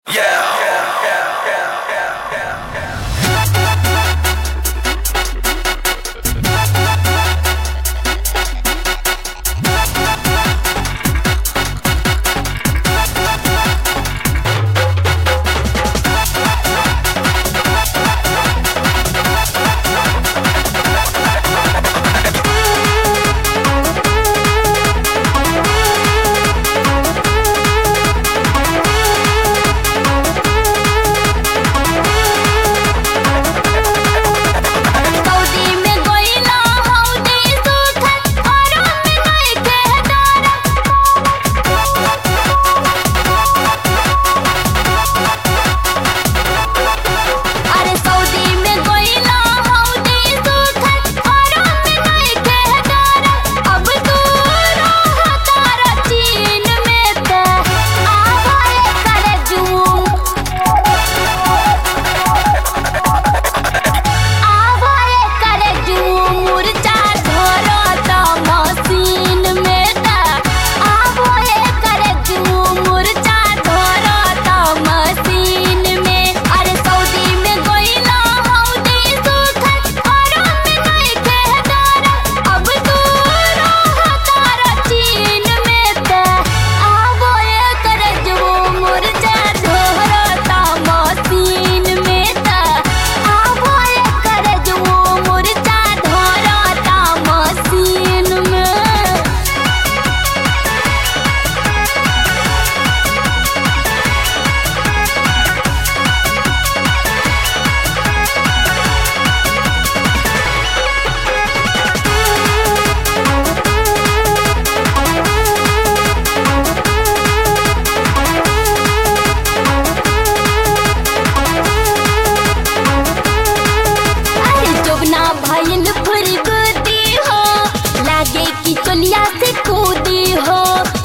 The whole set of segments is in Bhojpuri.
चलिया से कूदी हो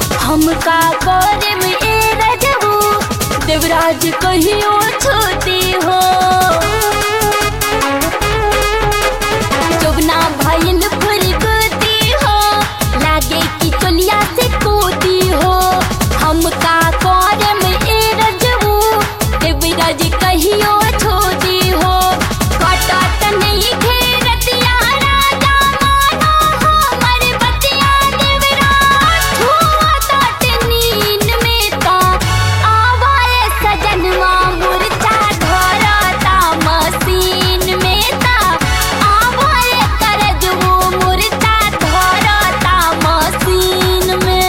हमका करे में ए रजबू देवराज कहियो छोटी हो जोगना भइल फुरगती हो लागे कि चलिया से कूदी हो हमका करे में ए रजबू देवराज कहियो छोटी हो कटत नहीं घेरतिया राजा मानो हमर बतिया देवराज हुआ तात नींद में का आवाए सजनवा मुर्चा धरता मशीन में का आवाए करजू मुर्चा धरता मशीन में।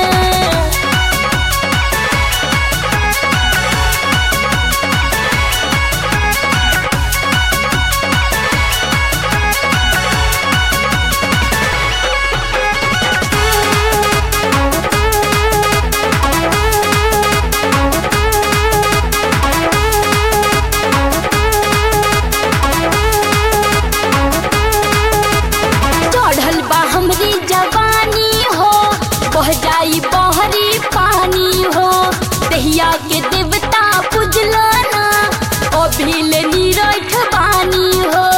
चढ़ल बा हमरी जवानी हो बह जाई बहरी पानी हो दहिया के देवता पूजला ना अभिल नीरठ बानी हो